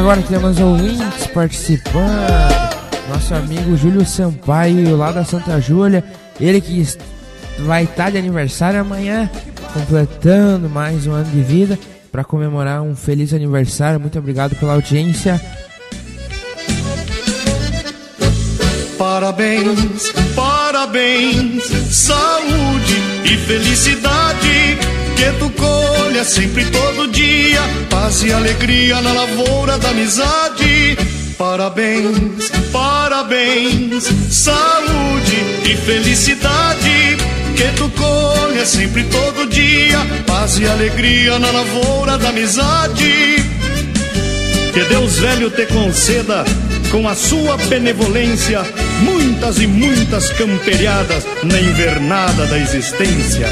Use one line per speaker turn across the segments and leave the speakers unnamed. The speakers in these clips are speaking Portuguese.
agora temos ouvintes participando. Nosso amigo Júlio Sampaio, lá da Santa Júlia, ele que vai estar de aniversário amanhã, completando mais um ano de vida, para comemorar um feliz aniversário. Muito obrigado pela audiência.
Parabéns, parabéns, saúde e felicidade, que tu colha sempre todo dia, paz e alegria na lavoura da amizade. Parabéns, parabéns, saúde e felicidade, que tu colha sempre todo dia, paz e alegria na lavoura da amizade. Que Deus velho te conceda, com a sua benevolência, muitas e muitas camperiadas na invernada da existência.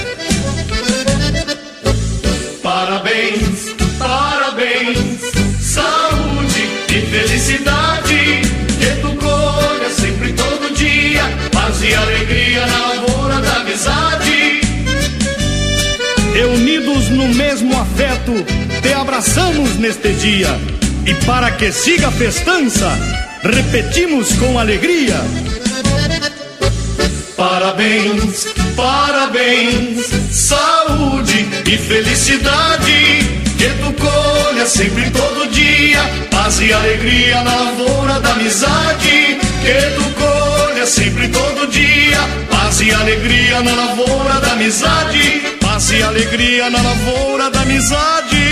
Parabéns, parabéns, saúde e felicidade, que tu colha sempre todo dia, paz e alegria na lavoura da amizade. E unidos no mesmo afeto, te abraçamos neste dia, e para que siga a festança, repetimos com alegria. Parabéns, parabéns, saúde e felicidade, que tu colha sempre todo dia, paz e alegria na lavoura da amizade. Que tu colha sempre todo dia, paz e alegria na lavoura da amizade. Paz e alegria na lavoura da amizade.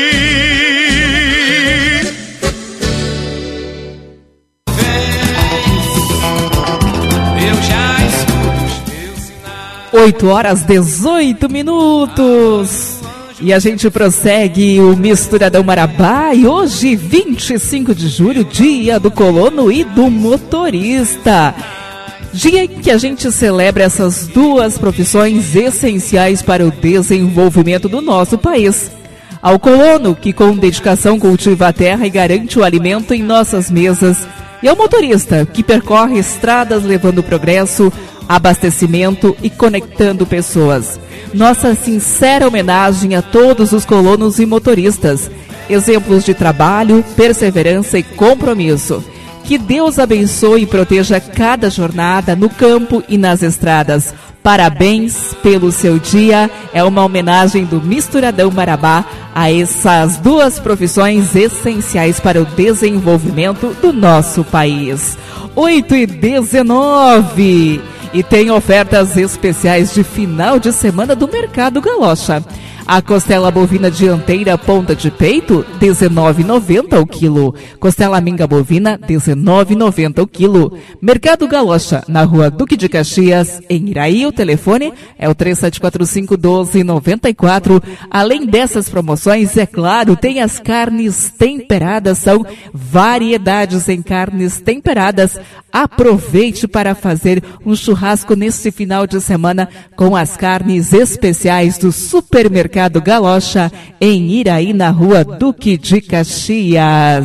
8h18. E a gente prossegue o Misturadão Marabá. E hoje, 25 de julho, dia do colono e do motorista. Dia em que a gente celebra essas duas profissões essenciais para o desenvolvimento do nosso país. Ao colono, que com dedicação cultiva a terra e garante o alimento em nossas mesas. E ao motorista, que percorre estradas levando progresso, abastecimento e conectando pessoas. Nossa sincera homenagem a todos os colonos e motoristas, exemplos de trabalho, perseverança e compromisso. Que Deus abençoe e proteja cada jornada no campo e nas estradas. Parabéns pelo seu dia. É uma homenagem do Misturadão Marabá a essas duas profissões essenciais para o desenvolvimento do nosso país. 8h19. E tem ofertas especiais de final de semana do Mercado Galocha. A costela bovina dianteira ponta de peito, R$19,90 o quilo. Costela minga bovina, R$19,90 o quilo. Mercado Galocha, na Rua Duque de Caxias, em Iraí. O telefone é o 3745-1294. Além dessas promoções, é claro, tem as carnes temperadas. São variedades em carnes temperadas. Aproveite para fazer um churrasco neste final de semana com as carnes especiais do Supermercado Galocha, em Iraí, na Rua Duque de Caxias.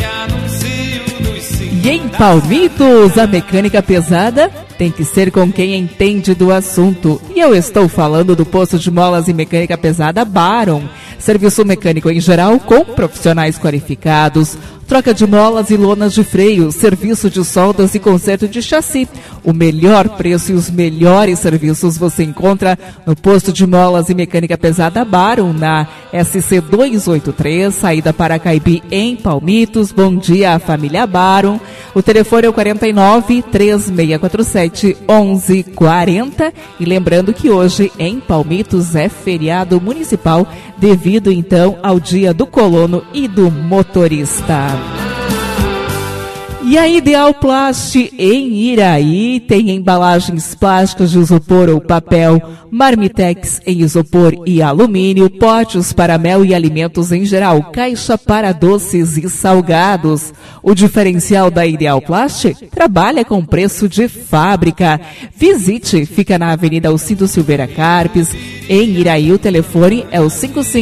E em Palmitos, a mecânica pesada tem que ser com quem entende do assunto. E eu estou falando do posto de molas e mecânica pesada Baron. Serviço mecânico em geral com profissionais qualificados. Troca de molas e lonas de freio, serviço de soldas e conserto de chassi. O melhor preço e os melhores serviços você encontra no posto de molas e mecânica pesada Baron, na SC 283, saída para Caibi, em Palmitos. Bom dia, família Baron. O telefone é o 49-3647-1140. E lembrando que hoje em Palmitos é feriado municipal, devido então ao dia do colono e do motorista. E a Ideal Plast em Iraí tem embalagens plásticas de isopor ou papel, marmitex em isopor e alumínio, potes para mel e alimentos em geral, caixa para doces e salgados. O diferencial da Ideal Plast trabalha com preço de fábrica. Visite, fica na Avenida Alcido Silveira Carpes, em Iraí. O telefone é o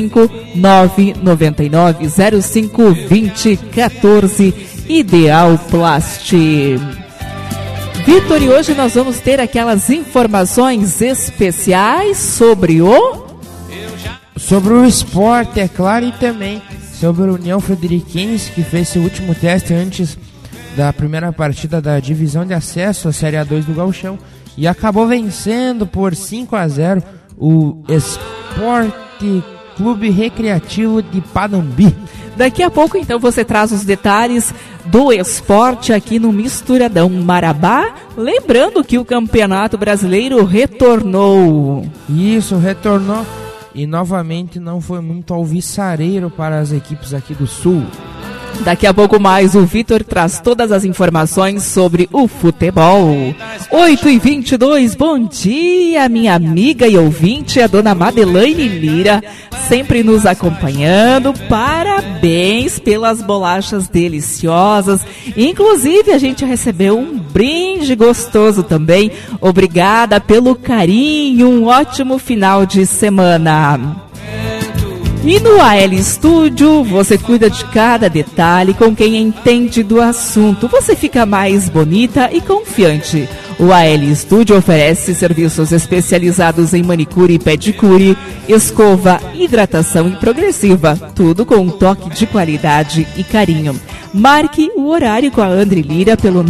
55999052014. Ideal Plast. Vitor, e hoje nós vamos ter aquelas informações especiais sobre o
esporte, é claro, e também sobre a União Frederiquense, que fez seu último teste antes da primeira partida da divisão de acesso à Série A2 do Gauchão e acabou vencendo por 5-0 o Esporte Clube Recreativo de Panambi.
Daqui a pouco, então, você traz os detalhes do esporte aqui no Misturadão Marabá. Lembrando que o Campeonato Brasileiro retornou.
Isso, retornou. E novamente não foi muito alvissareiro para as equipes aqui do Sul.
Daqui a pouco mais, o Vitor traz todas as informações sobre o futebol. 8h22, bom dia, minha amiga e ouvinte, a dona Madeleine Lira, sempre nos acompanhando. Parabéns pelas bolachas deliciosas. Inclusive, a gente recebeu um brinde gostoso também. Obrigada pelo carinho, um ótimo final de semana. E no AL Studio, você cuida de cada detalhe com quem entende do assunto. Você fica mais bonita e confiante. O AL Studio oferece serviços especializados em manicure e pedicure, escova, hidratação e progressiva. Tudo com um toque de qualidade e carinho. Marque o horário com a André Lira pelo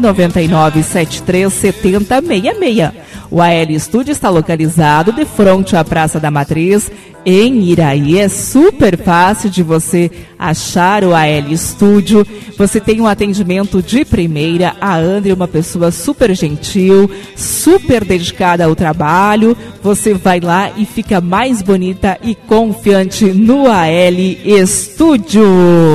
999-7370-66. O AL Studio está localizado de frente à Praça da Matriz, em Iraí. É super fácil de você achar o AL Studio. Você tem um atendimento de primeira. A André é uma pessoa super gentil, super dedicada ao trabalho. Você vai lá e fica mais bonita e confiante no AL Studio.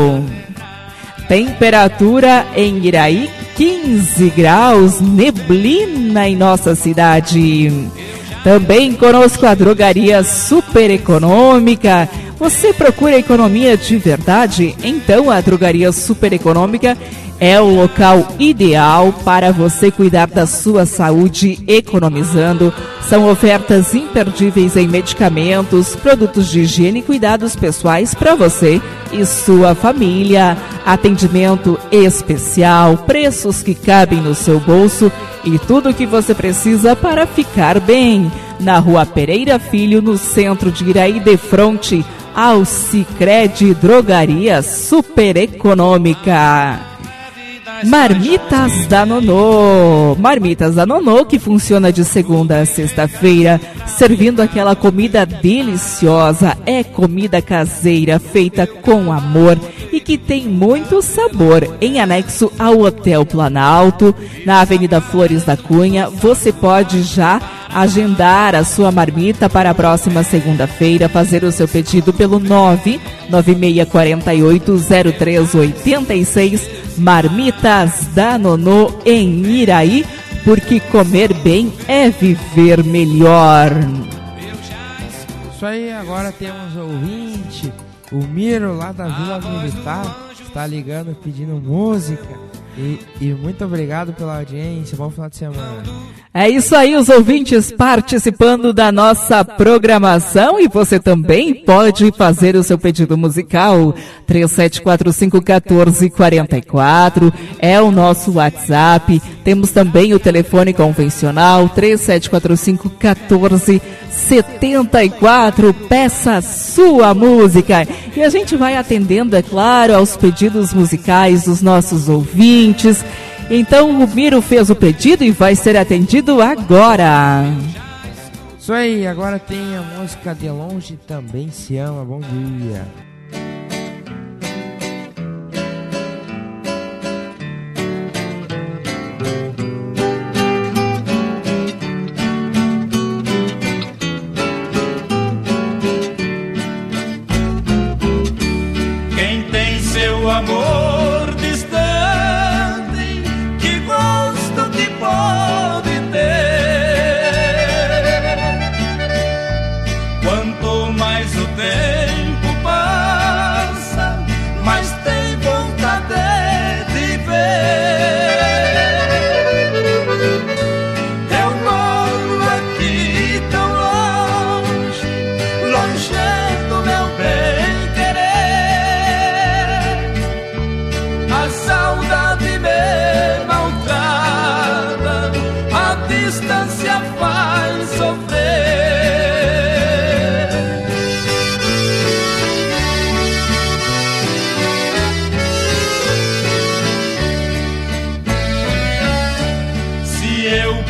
Temperatura em Iraí, 15 graus, neblina em nossa cidade. Também conosco a Drogaria Super Econômica. Você procura economia de verdade? Então a Drogaria Super Econômica é o local ideal para você cuidar da sua saúde economizando. São ofertas imperdíveis em medicamentos, produtos de higiene e cuidados pessoais para você e sua família. Atendimento especial, preços que cabem no seu bolso e tudo o que você precisa para ficar bem. Na Rua Pereira Filho, no centro de Iraí, de frente ao Sicredi Drogaria Super Econômica. Marmitas da Nonô. Marmitas da Nonô, que funciona de segunda a sexta-feira, servindo aquela comida deliciosa. É comida caseira, feita com amor e que tem muito sabor. Em anexo ao Hotel Planalto, na Avenida Flores da Cunha, você pode já agendar a sua marmita para a próxima segunda-feira, fazer o seu pedido pelo 996480386. Marmitas da Nonô em Iraí, porque comer bem é viver melhor.
Isso aí, agora temos ouvinte, o Miro lá da Vila Militar, está ligando pedindo música. E muito obrigado pela audiência, bom final de semana.
É isso aí, os ouvintes participando da nossa programação, e você também pode fazer o seu pedido musical. 3745-1444 é o nosso WhatsApp. Temos também o telefone convencional 3745-1474. Peça sua música e a gente vai atendendo, é claro, aos pedidos musicais dos nossos ouvintes. Então o Miro fez o pedido e vai ser atendido agora.
Isso aí, agora tem a música De Longe Também Se Ama. Bom dia.
Quem tem seu amor distante, que gosto que pode ter. Quanto mais o tempo passa,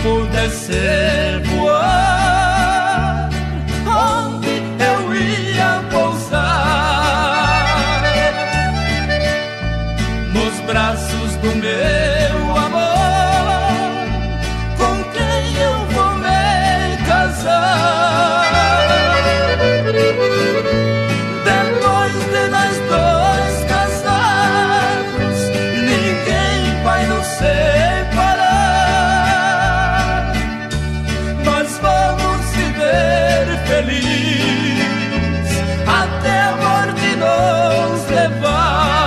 pudesse voar, onde eu ia pousar? Nos braços do meu amor, com quem eu vou me casar? Depois de nós dois casados, ninguém vai nos separar. Nós vamos viver felizes até a morte nos levar.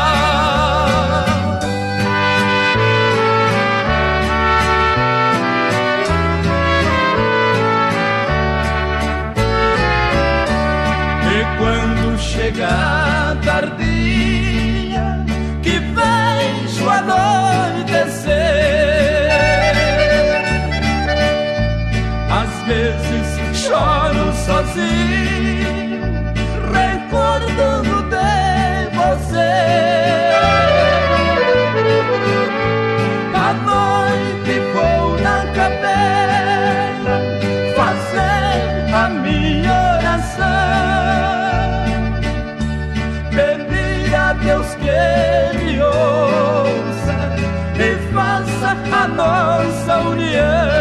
Quando chega tardinha, que vejo anoitecer, às vezes choro sozinho, recordando de você. À noite vou na caverna fazer a minha oração, pedir a Deus que me ouça e faça a nossa união.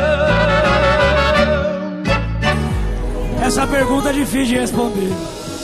Essa pergunta é difícil de responder.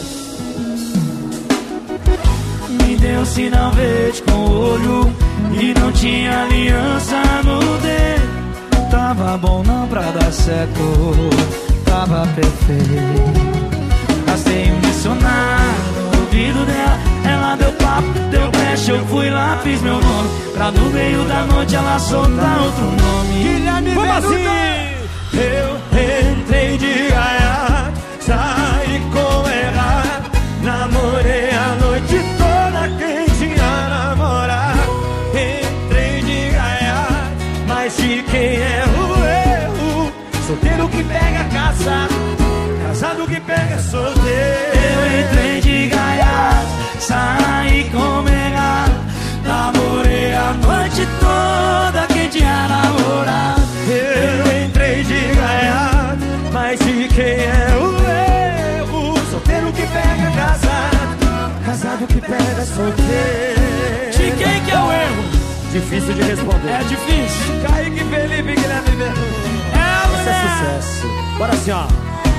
Me deu sinal verde com o olho e não tinha aliança no dedo. Tava bom não pra dar certo, tava perfeito. Gastei um dicionário no ouvido dela, ela deu papo, deu brecha, eu fui lá, fiz meu nome, pra no meio da noite ela soltar outro nome.
Guilherme, como assim? Eu entrei de gaiato, saí com ela, namorei a noite toda, quem tinha namorado. Entrei de gaiato, mas de quem é o erro? Solteiro que pega casado, casado que pega solteiro.
Eu entrei de gaiato, saí com ela, namorei a noite toda, quem tinha namorado.
Eu entrei de gaiato, mas de quem é o erro? Solteiro que pega casado, casado que pega solteiro.
De quem que é o erro?
Difícil de responder.
É difícil.
Kaique, Felipe, Guilherme, isso é sucesso. Bora assim, ó.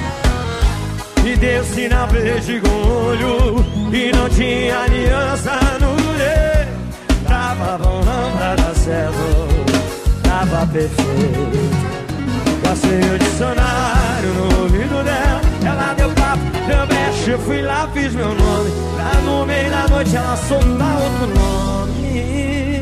Me deu sinal verde com o olho e não tinha aliança no dedo. Tava bom não pra dar certo, tava perfeito. Passei o dicionário no ouvido dela, ela deu papo, deu brecha, eu fui lá, fiz meu nome, lá no meio da noite ela soltar outro nome.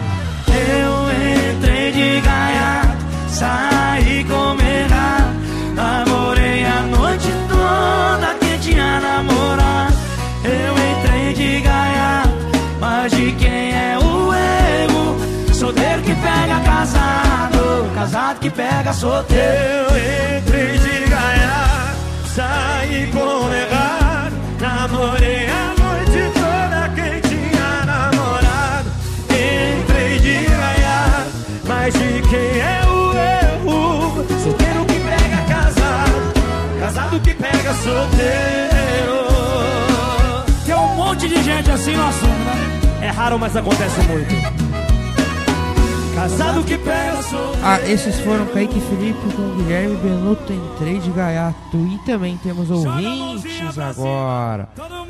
Eu entrei de gaiato, saí com ela, namorei a noite toda, quem tinha namorado. Eu entrei de gaiato, mas de quem é o erro? Solteiro que pega casado, casado que pega solteiro.
Eu entrei de gaiato, saí com errado, namorei a noite toda, quem tinha namorado. Entrei de gaiato, mas de quem é o erro? Solteiro que pega casado, casado que pega solteiro.
Tem um monte de gente assim no assunto, né?
É raro, mas acontece muito. Casado que pega solteiro.
Ah, esses foram Kaique Felipe com o Guilherme Benuto, entrei de gaiato. E também temos ouvintes agora.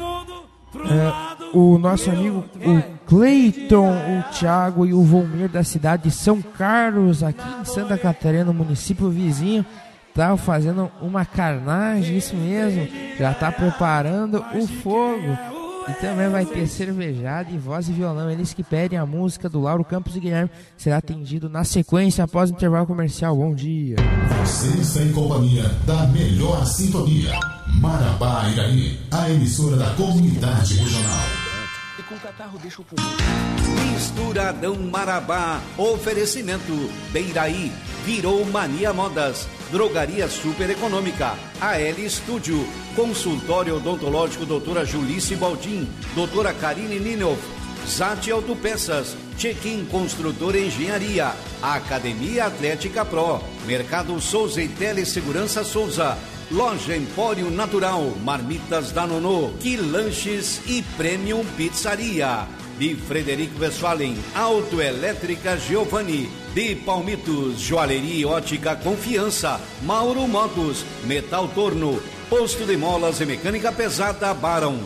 O nosso amigo o Cleiton, o Thiago e o Volmir da cidade de São Carlos, aqui em Santa Catarina, município vizinho, tá fazendo uma carnagem, isso mesmo, já tá preparando o fogo. E também vai ter cervejada e voz e violão. Eles que pedem a música do Lauro Campos e Guilherme será atendido na sequência após o intervalo comercial. Bom dia.
Você está em companhia da melhor sintonia. Marabá Iraí, a emissora da comunidade regional.
E com catarro deixa o pulmão. Misturadão Marabá. Oferecimento Beiraí. Virou Mania Modas. Drogaria Super Econômica. AL Estúdio. Consultório Odontológico Doutora Julice Baldin. Doutora Karine Ninov. Zate Autopeças, Check-in Construtora Engenharia, Academia Atlética Pro, Mercado Souza e Telesegurança Souza, Loja Empório Natural, Marmitas da Nonô, Quilanches e Premium Pizzaria. De Frederico Westphalen, Autoelétrica Giovanni. De Palmitos, Joalheria e Ótica Confiança, Mauro Motos, Metal Torno, Posto de Molas e Mecânica Pesada Barão.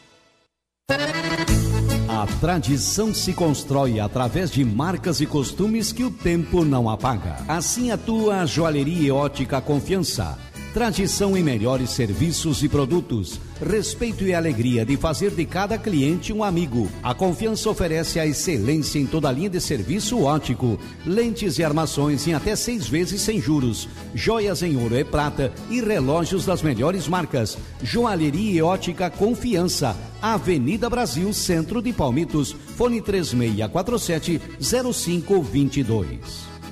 A tradição se constrói através de marcas e costumes que o tempo não apaga. Assim atua a Joalheria e Ótica Confiança. Tradição em melhores serviços e produtos. Respeito e alegria de fazer de cada cliente um amigo. A Confiança oferece a excelência em toda a linha de serviço óptico. Lentes e armações em até 6 vezes sem juros. Joias em ouro e prata e relógios das melhores marcas. Joalheria e Ótica Confiança. Avenida Brasil, Centro de Palmitos. Fone 3647-0522.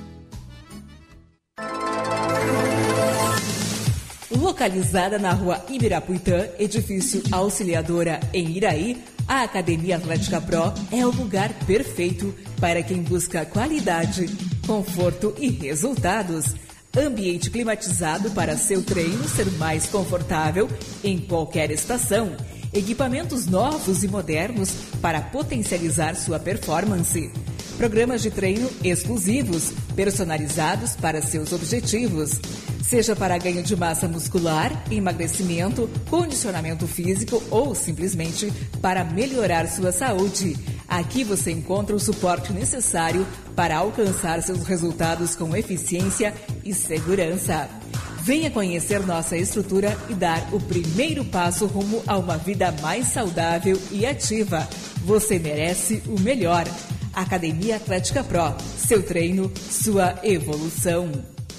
Localizada na rua Ibirapuitã, edifício Auxiliadora em Iraí, a Academia Atlética Pro é o lugar perfeito para quem busca qualidade, conforto e resultados. Ambiente climatizado para seu treino ser mais confortável em qualquer estação. Equipamentos novos e modernos para potencializar sua performance. Programas de treino exclusivos, personalizados para seus objetivos. Seja para ganho de massa muscular, emagrecimento, condicionamento físico ou simplesmente para melhorar sua saúde. Aqui você encontra o suporte necessário para alcançar seus resultados com eficiência e segurança. Venha conhecer nossa estrutura e dar o primeiro passo rumo a uma vida mais saudável e ativa. Você merece o melhor. Academia Atlética Pro. Seu treino, sua evolução.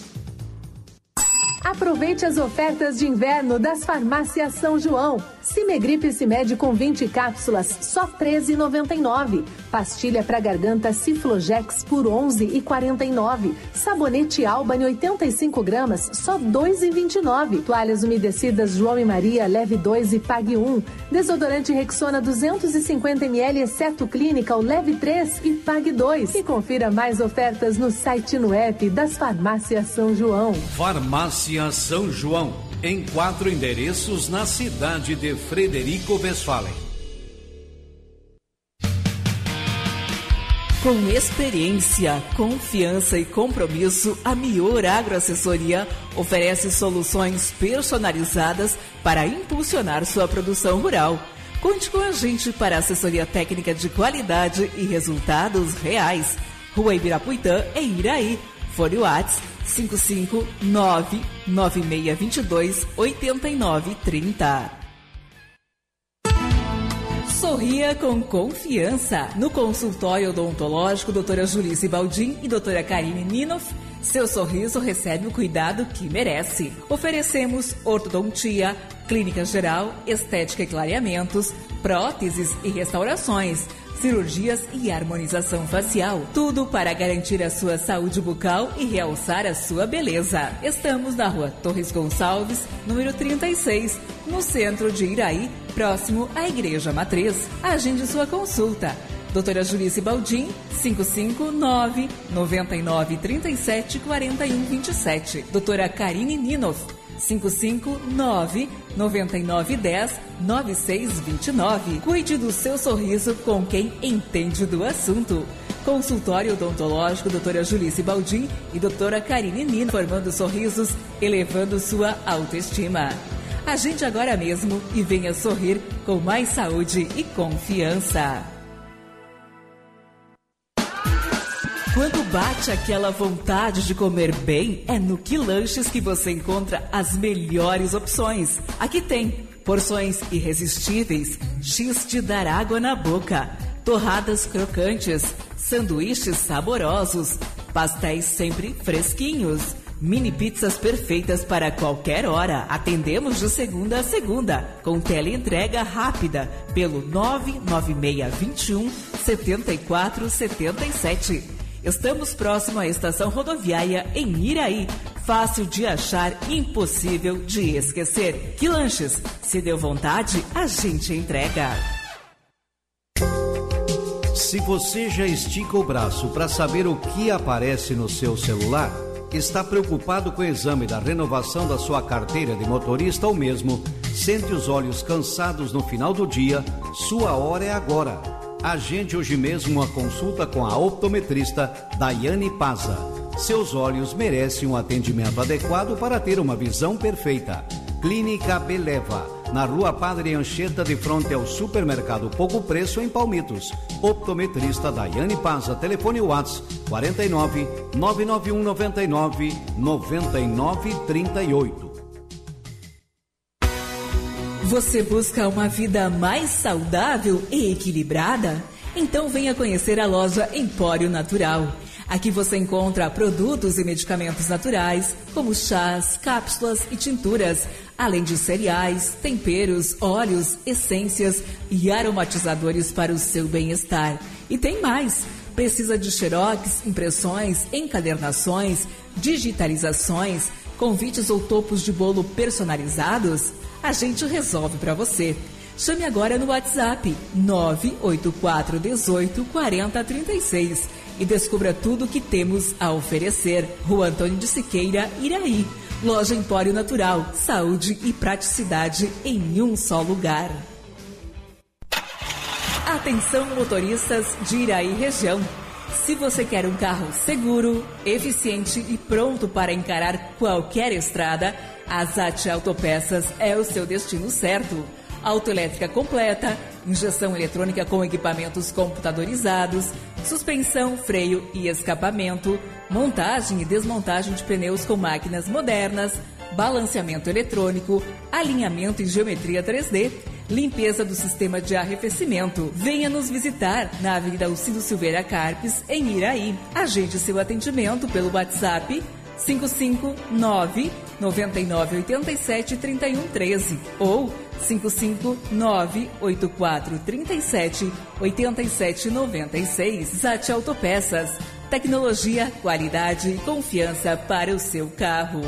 Aproveite as ofertas de inverno das Farmácias São João. Cimegripe Cimed com 20 cápsulas, só R$ 13,99. Pastilha para garganta Ciflojex por R$ 11,49. Sabonete Albany 85 gramas, só R$ 2,29. Toalhas umedecidas João e Maria, leve 2 e pague 1. Desodorante Rexona 250 ml, exceto Clínica, leve 3 e pague 2. E confira mais ofertas no site e no app das Farmácias São João.
Farmácia São João, em 4 endereços na cidade de Frederico Westphalen.
Com experiência, confiança e compromisso, a Mior Agroassessoria oferece soluções personalizadas para impulsionar sua produção rural. Conte com a gente para assessoria técnica de qualidade e resultados reais. Rua Ibirapuitã, em Iraí. Fone WhatsApp 559-9622-8930. Sorria com confiança. No consultório odontológico, doutora Julice Baldin e doutora Karine Ninoff, seu sorriso recebe o cuidado que merece. Oferecemos ortodontia, clínica geral, estética e clareamentos, próteses e restaurações, cirurgias e harmonização facial. Tudo para garantir a sua saúde bucal e realçar a sua beleza. Estamos na rua Torres Gonçalves, número 36, no centro de Iraí, próximo à Igreja Matriz. Agende sua consulta. Doutora Julice Baldin, 559-9937-4127. Doutora Karine Ninoff, 559-9910-9629. Cuide do seu sorriso com quem entende do assunto. Consultório odontológico doutora Julice Baldin e doutora Karine Ninoff, formando sorrisos, elevando sua autoestima. Agende agora mesmo e venha sorrir com mais saúde e confiança. Quando bate aquela vontade de comer bem, é no Quilanches que você encontra as melhores opções. Aqui tem porções irresistíveis, X de dar água na boca, torradas crocantes, sanduíches saborosos, pastéis sempre fresquinhos, mini pizzas perfeitas para qualquer hora. Atendemos de segunda a segunda, com teleentrega rápida pelo 99621-7477. Estamos próximo à estação rodoviária em Iraí. Fácil de achar, impossível de esquecer. Quilanches, se deu vontade, a gente entrega.
Se você já estica o braço para saber o que aparece no seu celular, está preocupado com o exame da renovação da sua carteira de motorista ou mesmo sente os olhos cansados no final do dia, sua hora é agora. Agende hoje mesmo uma consulta com a optometrista Daiane Paza. Seus olhos merecem um atendimento adequado para ter uma visão perfeita. Clínica Beleva, na Rua Padre Anchieta, de frente ao supermercado Pouco Preço, em Palmitos. Optometrista Daiane Paza, telefone WhatsApp 49 991 99 99 38.
Você busca uma vida mais saudável e equilibrada? Então venha conhecer a loja Empório Natural. Aqui você encontra produtos e medicamentos naturais, como chás, cápsulas e tinturas, além de cereais, temperos, óleos, essências e aromatizadores para o seu bem-estar. E tem mais! Precisa de xerox, impressões, encadernações, digitalizações, convites ou topos de bolo personalizados? A gente resolve para você. Chame agora no WhatsApp 984 18 40 36 e descubra tudo o que temos a oferecer. Rua Antônio de Siqueira, Iraí. Loja Empório Natural, saúde e praticidade em um só lugar. Atenção, motoristas de Iraí região. Se você quer um carro seguro, eficiente e pronto para encarar qualquer estrada, a Zat Autopeças é o seu destino certo. Autoelétrica completa, injeção eletrônica com equipamentos computadorizados, suspensão, freio e escapamento, montagem e desmontagem de pneus com máquinas modernas, balanceamento eletrônico, alinhamento e geometria 3D, limpeza do sistema de arrefecimento. Venha nos visitar na Avenida Alcido Silveira Carpes, em Iraí. Agende seu atendimento pelo WhatsApp 559 9987 3113 ou 559 8437 8796. Zat Autopeças. Tecnologia, qualidade e confiança para o seu carro.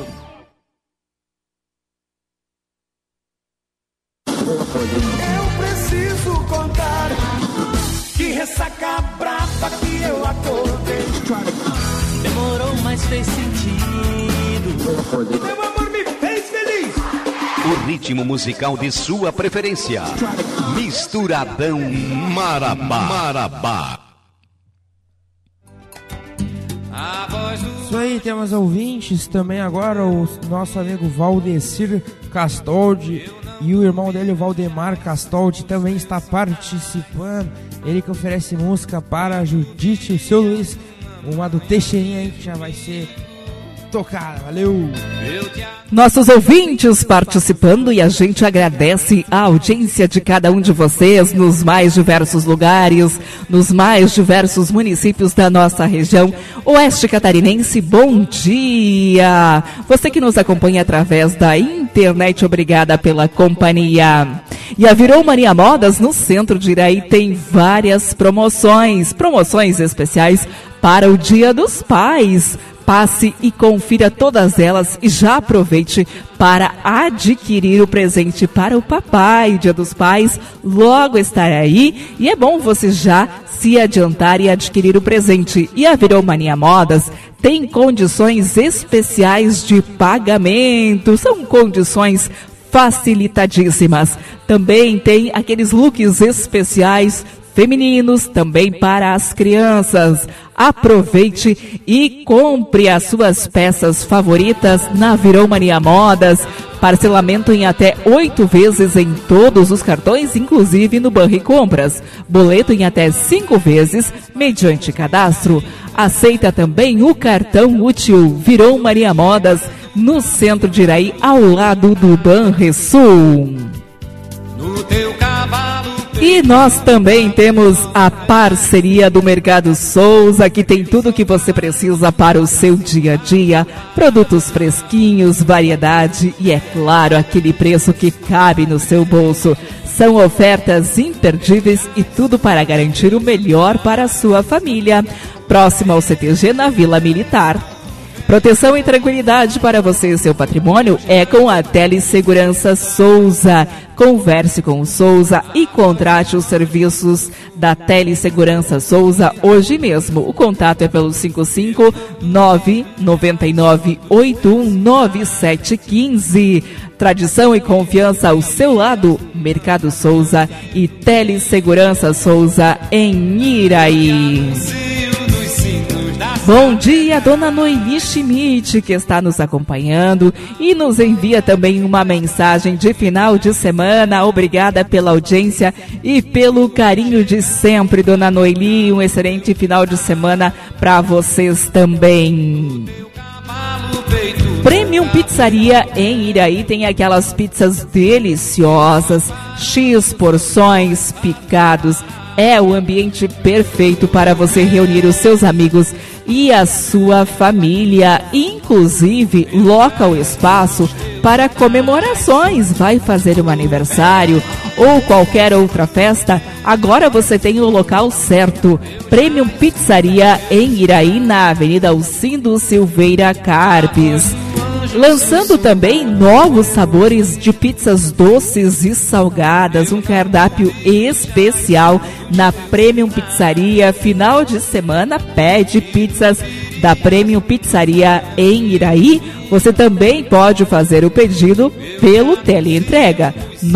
Eu preciso contar que ressaca brava que eu acordei.
Demorou, mas fez sentido.
Meu amor me fez feliz.
O ritmo musical de sua preferência. Misturadão Marabá.
Isso aí, temos ouvintes também agora, o nosso amigo Valdecir Castoldi e o irmão dele, o Valdemar Castoldi, também está participando. Ele que oferece música para a Judite e o seu Luiz, uma do Teixeirinha aí que já vai ser tocada. Valeu!
Nossos ouvintes participando e a gente agradece a audiência de cada um de vocês nos mais diversos lugares, nos mais diversos municípios da nossa região oeste catarinense. Bom dia! Você que nos acompanha através da internet, obrigada pela companhia. E a Virou Mania Modas no centro de Iraí tem várias promoções especiais para o Dia dos Pais. Passe e confira todas elas e já aproveite para adquirir o presente para o papai. Dia dos Pais logo estará aí e é bom você já se adiantar e adquirir o presente. E a Virou Mania Modas tem condições especiais de pagamento, são condições facilitadíssimas. Também tem aqueles looks especiais femininos também para as crianças. Aproveite e compre as suas peças favoritas na Virou Mania Modas. Parcelamento em até 8 vezes em todos os cartões, inclusive no Banri Compras. Boleto em até 5 vezes, mediante cadastro. Aceita também o cartão útil. Virou Mania Modas, no centro de Iraí, ao lado do Banrisul.
No teu cavalo.
E nós também temos a parceria do Mercado Souza, que tem tudo o que você precisa para o seu dia a dia. Produtos fresquinhos, variedade e, é claro, aquele preço que cabe no seu bolso. São ofertas imperdíveis e tudo para garantir o melhor para a sua família. Próximo ao CTG, na Vila Militar. Proteção e tranquilidade para você e seu patrimônio é com a Telesegurança Souza. Converse com o Souza e contrate os serviços da Telesegurança Souza hoje mesmo. O contato é pelo 55999819715. Tradição e confiança ao seu lado, Mercado Souza e Telesegurança Souza em Iraí. Bom dia, dona Noemi Schmidt, que está nos acompanhando e nos envia também uma mensagem de final de semana. Obrigada pela audiência e pelo carinho de sempre, dona Noemi. Um excelente final de semana para vocês também. Premium Pizzaria em Iraí tem aquelas pizzas deliciosas, X porções, picados. É o ambiente perfeito para você reunir os seus amigos e a sua família. Inclusive, loca o espaço para comemorações. Vai fazer um aniversário ou qualquer outra festa? Agora você tem o local certo. Premium Pizzaria em Iraí, na Avenida Alcindo Silveira Carpes. Lançando também novos sabores de pizzas doces e salgadas, um cardápio especial na Premium Pizzaria. Final de semana pede pizzas da Premium Pizzaria em Iraí. Você também pode fazer o pedido pelo teleentrega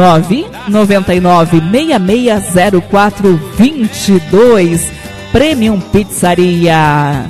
999-660422. Premium Pizzaria.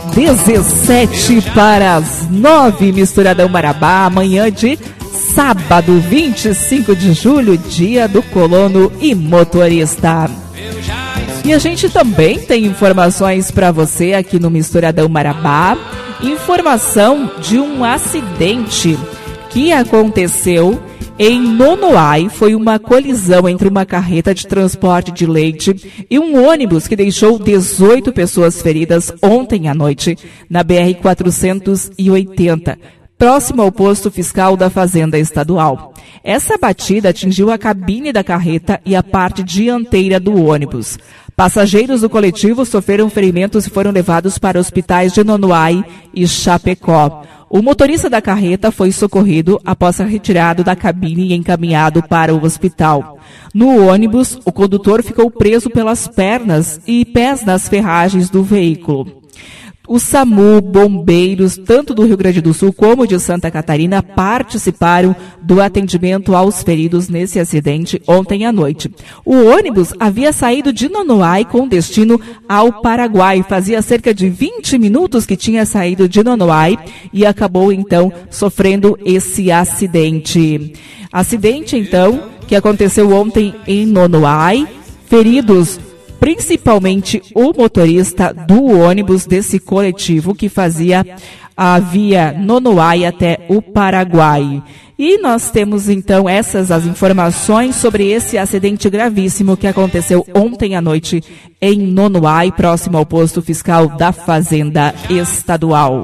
17:09, Misturadão Marabá, amanhã de sábado, 25 de julho, dia do colono e motorista. E a gente também tem informações para você aqui no Misturadão Marabá. Informação de um acidente que aconteceu em Nonoai. Foi uma colisão entre uma carreta de transporte de leite e um ônibus que deixou 18 pessoas feridas ontem à noite na BR-480, próximo ao posto fiscal da Fazenda Estadual. Essa batida atingiu a cabine da carreta e a parte dianteira do ônibus. Passageiros do coletivo sofreram ferimentos e foram levados para hospitais de Nonoai e Chapecó. O motorista da carreta foi socorrido após ser retirado da cabine e encaminhado para o hospital. No ônibus, o condutor ficou preso pelas pernas e pés nas ferragens do veículo. O SAMU, bombeiros, tanto do Rio Grande do Sul como de Santa Catarina, participaram do atendimento aos feridos nesse acidente ontem à noite. O ônibus havia saído de Nonoai com destino ao Paraguai. Fazia cerca de 20 minutos que tinha saído de Nonoai e acabou, então, sofrendo esse acidente. Acidente, então, que aconteceu ontem em Nonoai. Feridos principalmente o motorista do ônibus desse coletivo que fazia a via Nonoai até o Paraguai. E nós temos então as informações sobre esse acidente gravíssimo que aconteceu ontem à noite em Nonoai, próximo ao posto fiscal da Fazenda Estadual.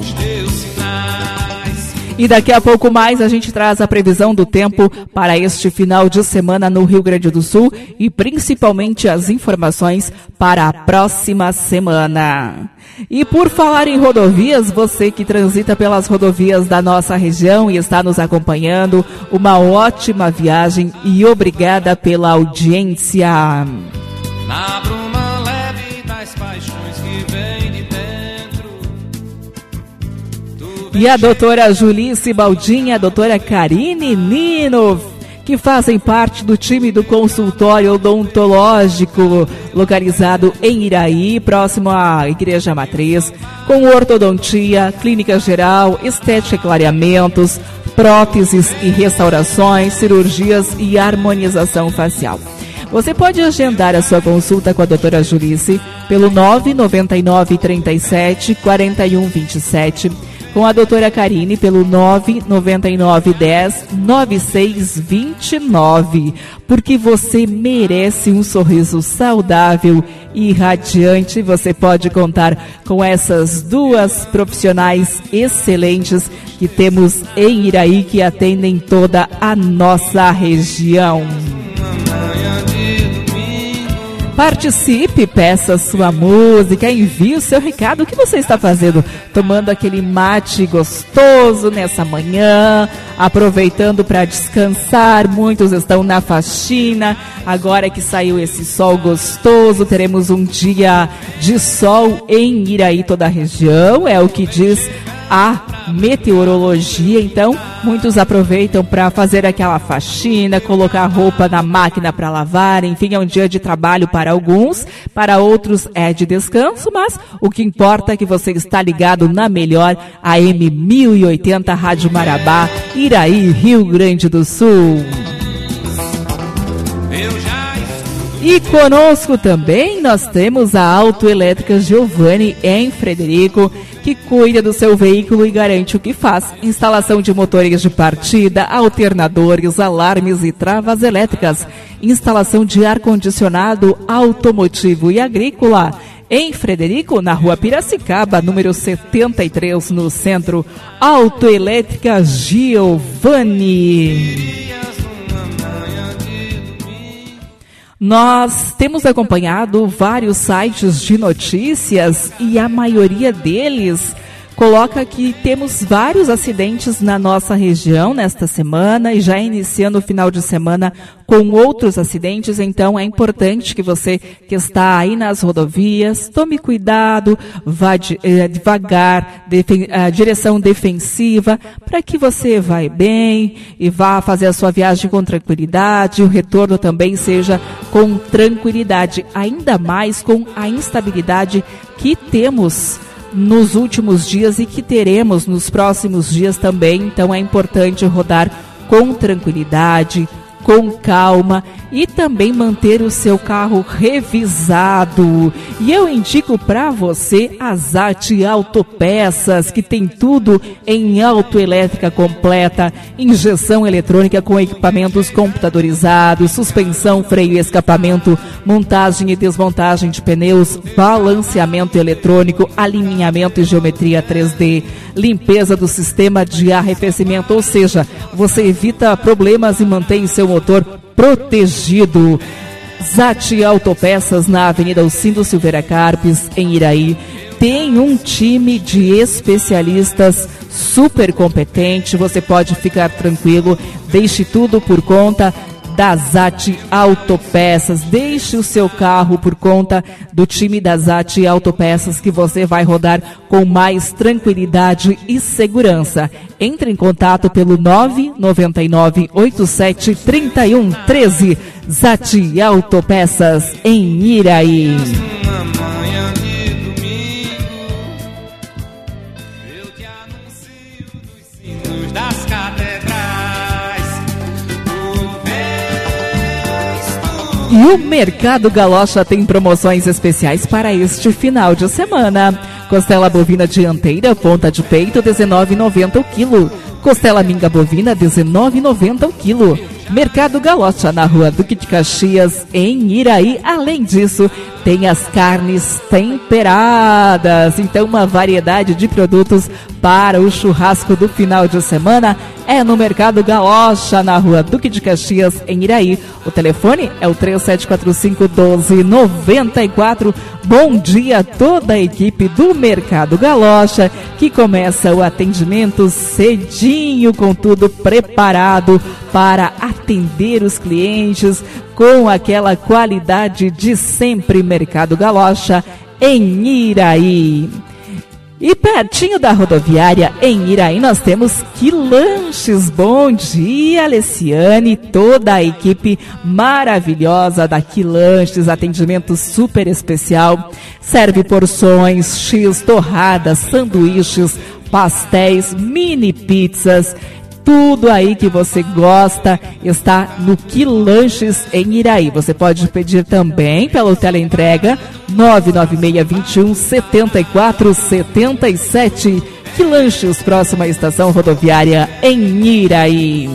E daqui a pouco mais a gente traz a previsão do tempo para este final de semana no Rio Grande do Sul e principalmente as informações para a próxima semana. E por falar em rodovias, você que transita pelas rodovias da nossa região e está nos acompanhando, uma ótima viagem e obrigada pela audiência.
Na bruma leve das paixões que vem de dentro.
E a doutora Julice Baldin, a doutora Karine Nino, que fazem parte do time do consultório odontológico, localizado em Iraí, próximo à Igreja Matriz, com ortodontia, clínica geral, estética e clareamentos, próteses e restaurações, cirurgias e harmonização facial. Você pode agendar a sua consulta com a doutora Julice pelo 999 37 41 27, com a doutora Karine pelo 999 10 96 29, porque você merece um sorriso saudável e radiante. Você pode contar com essas duas profissionais excelentes que temos em Iraí, que atendem toda a nossa região. Participe, peça sua música, envie o seu recado. O que você está fazendo? Tomando aquele mate gostoso nessa manhã, aproveitando para descansar. Muitos estão na faxina. Agora que saiu esse sol gostoso, teremos um dia de sol em Iraí, toda a região. É o que diz a meteorologia. Então, muitos aproveitam para fazer aquela faxina, colocar roupa na máquina para lavar. Enfim, é um dia de trabalho para alguns, para outros é de descanso, mas o que importa é que você está ligado na melhor AM 1080 Rádio Marabá, Iraí, Rio Grande do Sul. E conosco também nós temos a Autoelétrica Giovanni em Frederico, que cuida do seu veículo e garante o que faz. Instalação de motores de partida, alternadores, alarmes e travas elétricas. Instalação de ar-condicionado automotivo e agrícola. Em Frederico, na rua Piracicaba, número 73, no centro. Autoelétrica Giovanni. Nós temos acompanhado vários sites de notícias e a maioria deles coloca que temos vários acidentes na nossa região nesta semana e já iniciando o final de semana com outros acidentes. Então é importante que você que está aí nas rodovias tome cuidado, vá devagar, direção defensiva, para que você vá bem e vá fazer a sua viagem com tranquilidade, o retorno também seja com tranquilidade, ainda mais com a instabilidade que temos nos últimos dias e que teremos nos próximos dias também. Então é importante rodar com tranquilidade, com calma e também manter o seu carro revisado. E eu indico para você a Zati Autopeças, que tem tudo em autoelétrica completa, injeção eletrônica com equipamentos computadorizados, suspensão, freio e escapamento, montagem e desmontagem de pneus, balanceamento eletrônico, alinhamento e geometria 3D, limpeza do sistema de arrefecimento, ou seja, você evita problemas e mantém seu motor protegido. Zati Autopeças, na Avenida Alcindo Silveira Carpes, em Iraí, tem um time de especialistas super competente. Você pode ficar tranquilo, deixe tudo por conta da Zati Autopeças. Deixe o seu carro por conta do time da Zati Autopeças, que você vai rodar com mais tranquilidade e segurança. Entre em contato pelo 999-87-3113. Zati Autopeças em Iraí. E o Mercado Galocha tem promoções especiais para este final de semana. Costela bovina dianteira, ponta de peito, R$19,90 o quilo. Costela minga bovina, R$19,90 o quilo. Mercado Galocha, na Rua Duque de Caxias, em Iraí. Além disso, tem as carnes temperadas. Então, uma variedade de produtos para o churrasco do final de semana é no Mercado Galocha, na Rua Duque de Caxias, em Iraí. O telefone é o 3745-1294. Bom dia a toda a equipe do Mercado Galocha, que começa o atendimento cedinho, com tudo preparado para atender os clientes com aquela qualidade de sempre. Mercado Galocha, em Iraí. E pertinho da rodoviária, em Iraí, nós temos Quilanches. Bom dia, Alessiane, toda a equipe maravilhosa da Quilanches, atendimento super especial. Serve porções, X, torradas, sanduíches, pastéis, mini pizzas. Tudo aí que você gosta está no Quilanches, em Iraí. Você pode pedir também pelo teleentrega 99621-7477. Quilanches, próxima à estação rodoviária, em Iraí.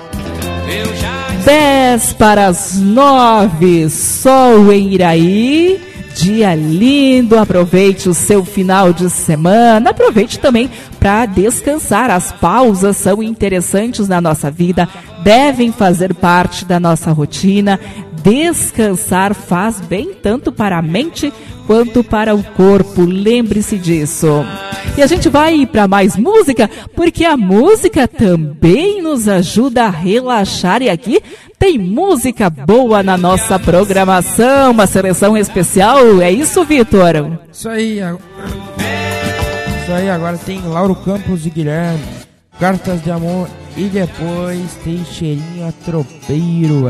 8:50, sol em Iraí. Dia lindo, aproveite o seu final de semana, aproveite também para descansar. As pausas são interessantes na nossa vida, devem fazer parte da nossa rotina, descansar faz bem tanto para a mente quanto para o corpo, lembre-se disso. E a gente vai para mais música, porque a música também nos ajuda a relaxar, e aqui tem música boa na nossa programação, uma seleção especial, é isso, Vitor?
Isso aí, agora tem Lauro Campos e Guilherme, Cartas de Amor, e depois tem Cheirinho a Tropeiro,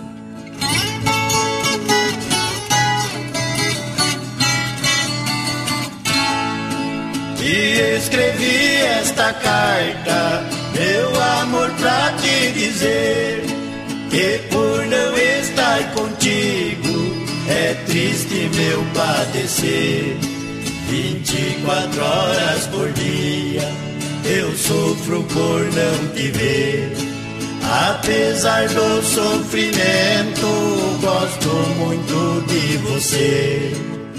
E escrevi esta carta, meu amor, pra te dizer que por não estar contigo é triste meu padecer. 24 horas por dia eu sofro por não te ver. Apesar do sofrimento, gosto muito de você.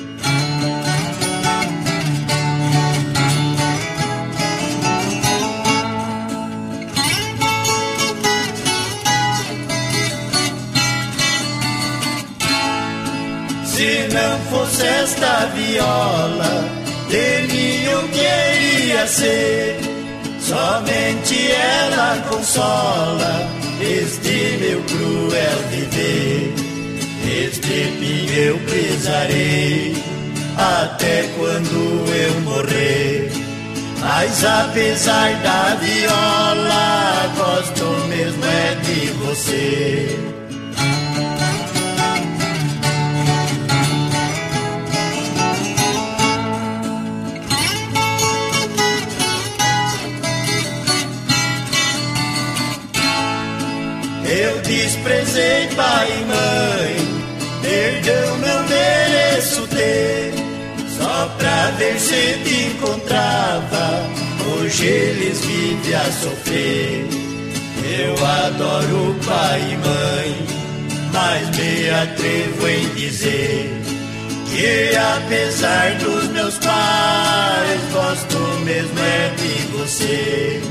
Se não fosse esta viola, de mim eu queria ser. Somente ela consola este meu cruel viver. Este fim eu prezarei até quando eu morrer. Mas apesar da viola, gosto mesmo é de você. Eu desprezei pai e mãe, perdão não mereço ter. Só pra ver se te encontrava, hoje eles vivem a sofrer. Eu adoro pai e mãe, mas me atrevo em dizer que apesar dos meus pais, gosto mesmo é de você.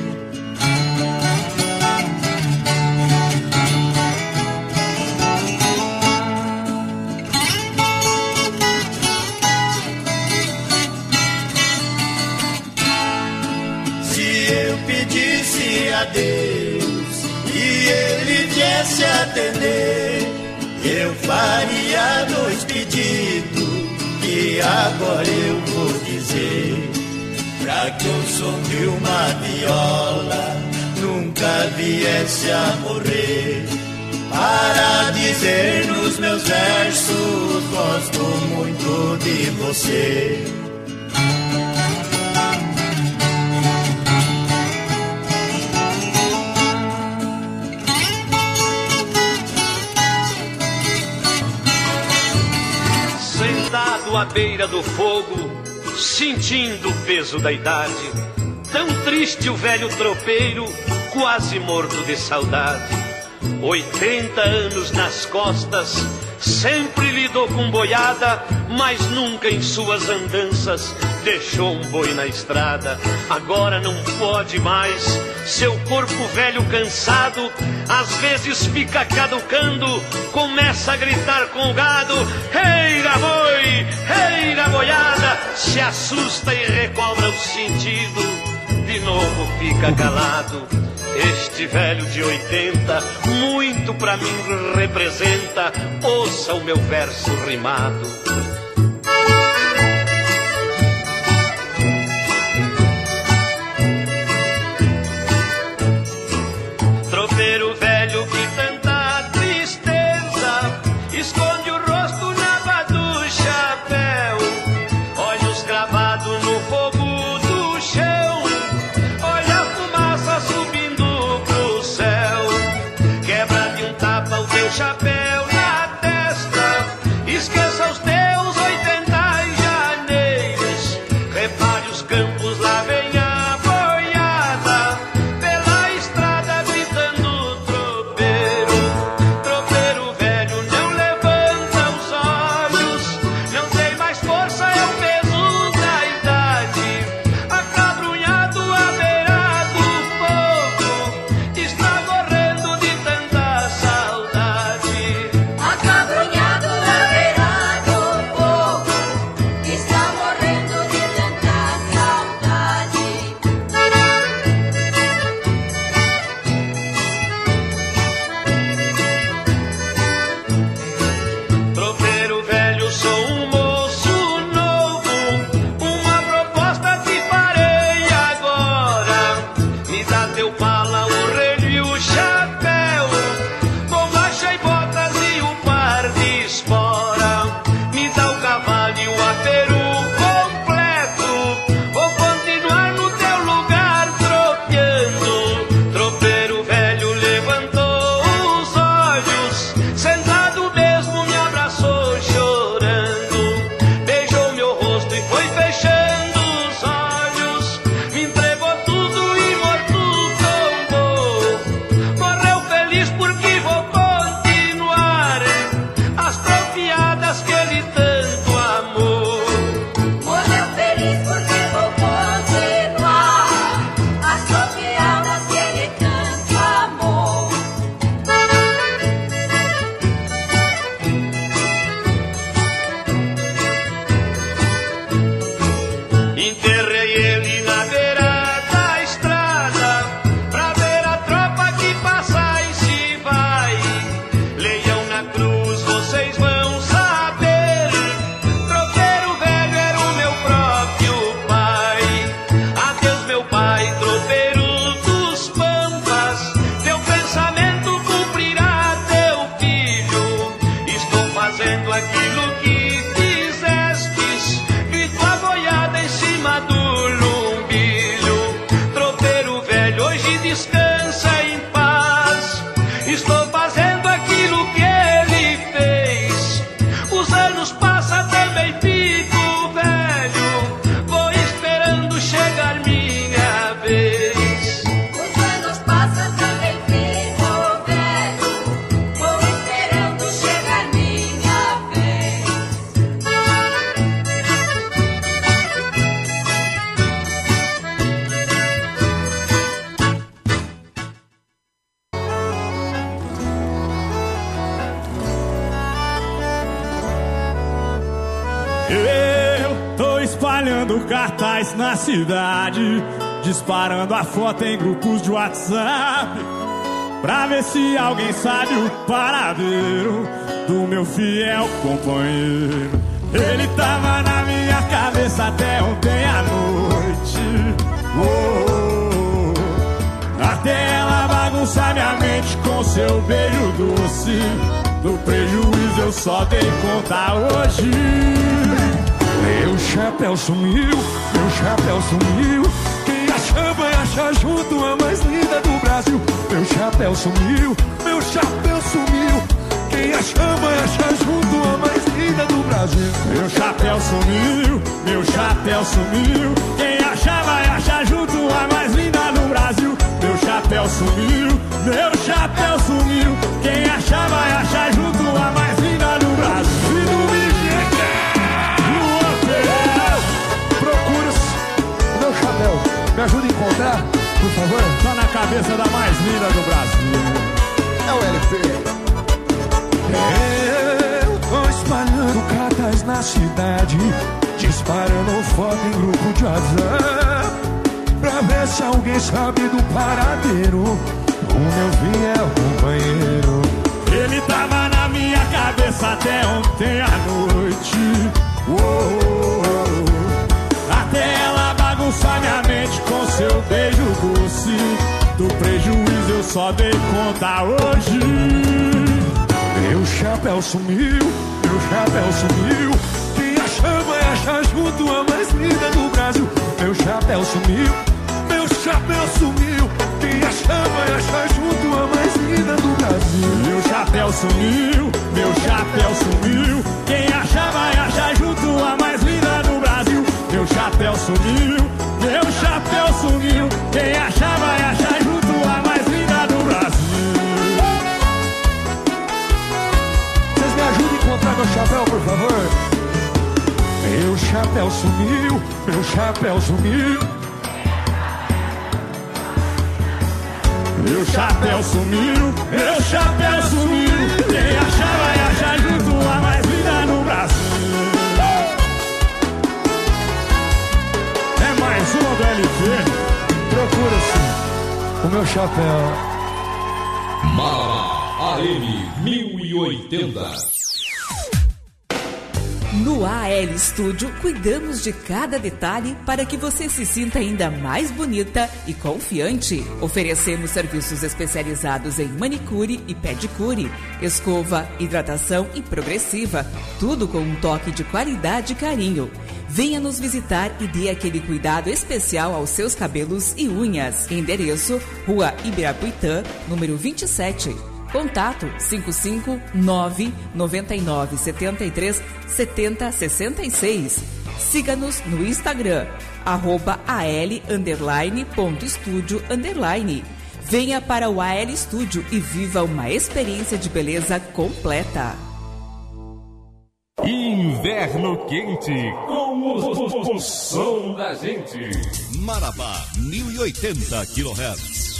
A Deus e ele viesse atender, eu faria 2 pedidos que agora eu vou dizer. Pra que o som de uma viola nunca viesse a morrer, para dizer nos meus versos, gosto muito de você.
À beira do fogo, sentindo o peso da idade, tão triste o velho tropeiro, quase morto de saudade. 80 anos nas costas, sempre lidou com boiada, mas nunca em suas andanças deixou um boi na estrada. Agora não pode mais, seu corpo velho cansado, às vezes fica caducando, começa a gritar com o gado: "Reira boi, reira boiada", se assusta e recobra o sentido, de novo fica calado. Este velho de 80, muito pra mim representa, ouça o meu verso rimado. Tropeiro velho que tanta tristeza, esconde o rosto na aba do chapéu, olhos cravados no fogo do chão, olha a fumaça subindo pro céu, quebra de um tapa o teu chapéu na testa, esqueça os teus tropeiro dos pampas, teu pensamento cumprirá teu filho. Estou fazendo aquilo que fizestes, vi tua boiada em cima do lumbilho. Tropeiro velho, hoje descansa em paz, estou fazendo aquilo que ele fez. Os anos passam, também fico velho, vou esperando chegar minha vez.
Os anos passam, também fico velho, vou esperando chegar minha vez.
Eu tô espalhando cartaz na cidade, disparando a foto em grupos de WhatsApp, pra ver se alguém sabe o paradeiro do meu fiel companheiro. Ele tava na minha cabeça até ontem à noite. Até ela bagunçar minha mente com seu beijo doce. Do prejuízo eu só dei conta hoje. Meu chapéu sumiu, meu chapéu sumiu. Quem achar vai achar junto a mais linda do Brasil. Meu chapéu sumiu, meu chapéu sumiu. Quem achar vai achar junto a mais linda do Brasil. Meu chapéu sumiu, meu chapéu sumiu. Quem achar vai achar junto a mais linda do Brasil. Meu chapéu sumiu, meu chapéu sumiu. Quem achar vai achar junto a mais linda do Brasil.
Meu chapéu, me ajuda a encontrar, por favor?
Tá na cabeça da mais linda do Brasil.
É o LP.
Eu tô espalhando cartaz na cidade, disparando foto em grupo de WhatsApp, pra ver se alguém sabe do paradeiro do meu fiel companheiro. Ele tava na minha cabeça até ontem à noite. Até ela bagunçar minha mente com seu beijo doce. Do prejuízo eu só dei conta hoje. Meu chapéu sumiu, meu chapéu sumiu. Quem achar vai achar junto a mais linda do Brasil. Meu chapéu sumiu, meu chapéu sumiu. Quem achar vai achar junto a mais linda do Brasil. Meu chapéu sumiu, meu chapéu sumiu. Quem achar vai achar junto a mais linda do Brasil. Meu chapéu sumiu, meu chapéu sumiu. Quem achar vai achar junto a mais linda do Brasil.
Vocês me ajudem a encontrar meu chapéu, por favor?
Meu chapéu sumiu, meu chapéu sumiu. Meu chapéu sumiu, meu chapéu sumiu. Quem achar vai achar junto a mais linda no Brasil. É mais uma do LP.
Procura-se o meu chapéu.
Marabá AM 1080.
No AL Studio, cuidamos de cada detalhe para que você se sinta ainda mais bonita e confiante. Oferecemos serviços especializados em manicure e pedicure, escova, hidratação e progressiva, tudo com um toque de qualidade e carinho. Venha nos visitar e dê aquele cuidado especial aos seus cabelos e unhas. Endereço: Rua Ibirapuitã, número 27. Contato 559-9973-7066. Siga-nos no Instagram, @al_.studio_. Venha para o AL Studio e viva uma experiência de beleza completa.
Inverno quente com o som da gente.
Marabá 1080 kHz.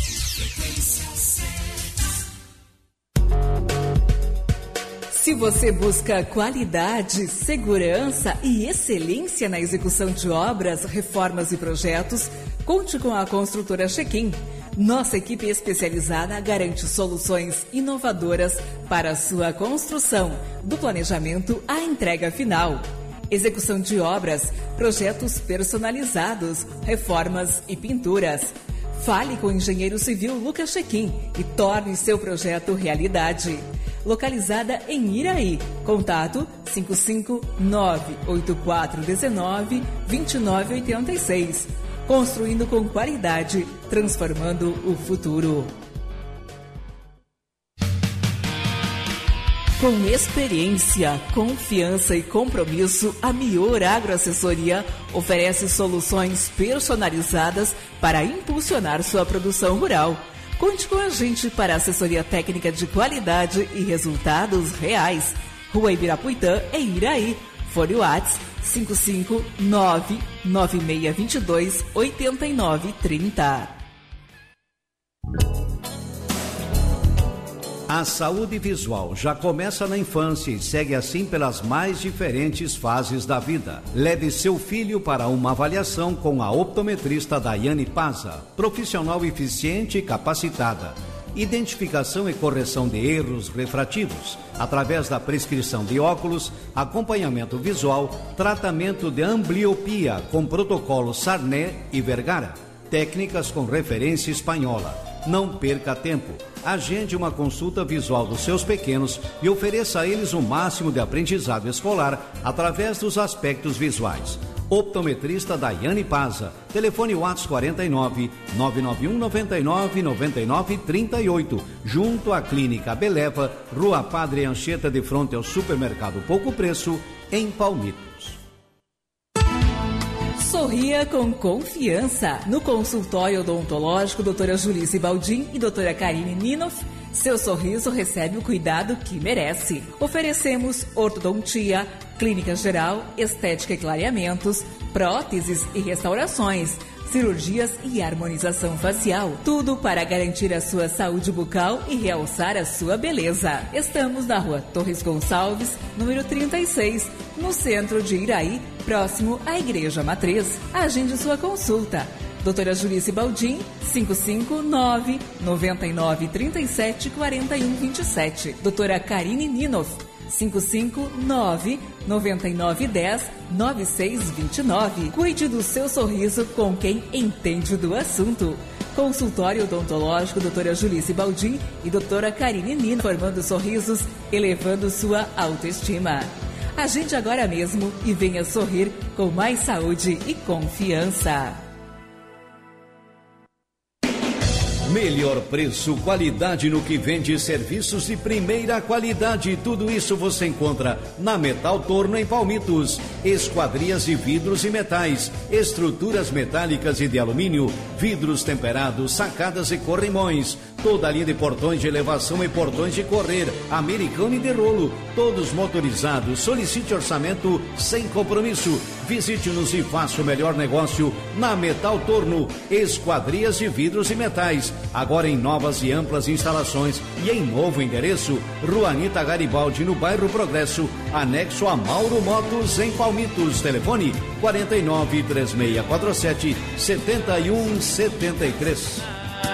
Se você busca qualidade, segurança e excelência na execução de obras, reformas e projetos, conte com a construtora Check-in. Nossa equipe especializada garante soluções inovadoras para a sua construção, do planejamento à entrega final. execução de obras, projetos personalizados, reformas e pinturas. Fale com o engenheiro civil Lucas Chequim e torne seu projeto realidade. Localizada em Iraí. Contato 559-8419-2986. Construindo com qualidade, transformando o futuro. Com experiência, confiança e compromisso, a Mior Agroassessoria oferece soluções personalizadas para impulsionar sua produção rural. Conte com a gente para assessoria técnica de qualidade e resultados reais. Rua Ibirapuitã, em Iraí. Fone WhatsApp 559-9622-8930.
A saúde visual já começa na infância e segue assim pelas mais diferentes fases da vida. Leve seu filho para uma avaliação com a optometrista Daiane Paza, profissional eficiente e capacitada. Identificação e correção de erros refrativos, através da prescrição de óculos, acompanhamento visual, tratamento de ambliopia com protocolo Sarné e Vergara, técnicas com referência espanhola. Não perca tempo. Agende uma consulta visual dos seus pequenos e ofereça a eles o máximo de aprendizado escolar através dos aspectos visuais. Optometrista Daiane Paza. Telefone WhatsApp 49 991 99 99 38. Junto à Clínica Beleva, Rua Padre Anchieta, de frente ao Supermercado Pouco Preço, em Palmitos.
Sorria com confiança. No consultório odontológico, doutora Julice Baldin e doutora Karine Ninoff, seu sorriso recebe o cuidado que merece. Oferecemos ortodontia, clínica geral, estética e clareamentos, próteses e restaurações, cirurgias e harmonização facial. Tudo para garantir a sua saúde bucal e realçar a sua beleza. Estamos na Rua Torres Gonçalves, número 36, no centro de Iraí, próximo à Igreja Matriz. Agende sua consulta. Doutora Julice Baldin, 559-9937-4127. Doutora Karine Ninoff, 559-9910-9629. Cuide do seu sorriso com quem entende do assunto. Consultório odontológico doutora Julice Baldin e doutora Karine Ninoff, formando sorrisos, elevando sua autoestima. Agende agora mesmo e venha sorrir com mais saúde e confiança.
Melhor preço, qualidade no que vende, serviços de primeira qualidade. Tudo isso você encontra na Metal Torno, em Palmitos. Esquadrias de vidros e metais, estruturas metálicas e de alumínio, vidros temperados, sacadas e corrimões. Toda a linha de portões de elevação e portões de correr, americano e de rolo, todos motorizados. Solicite orçamento sem compromisso. Visite-nos e faça o melhor negócio na Metal Torno. Esquadrias de vidros e metais, agora em novas e amplas instalações e em novo endereço. Rua Anita Garibaldi, no bairro Progresso, anexo a Mauro Motos, em Palmitos. Telefone 49 3647 7173.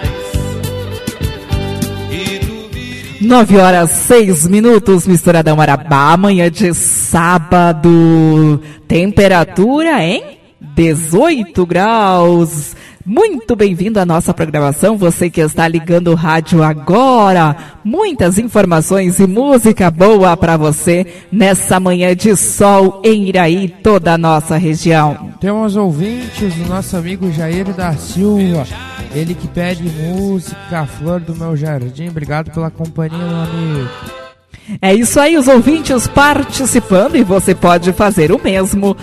9h06, Misturadão Marabá, amanhã de sábado, temperatura em 18 graus. Muito bem-vindo à nossa programação, você que está ligando o rádio agora. Muitas informações e música boa para você nessa manhã de sol em Iraí, toda a nossa região.
Temos ouvintes, o nosso amigo Jair da Silva, ele que pede música, Flor do Meu Jardim. Obrigado pela companhia, meu amigo.
É isso aí, os ouvintes participando, e você pode fazer o mesmo.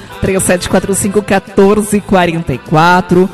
3745-1444,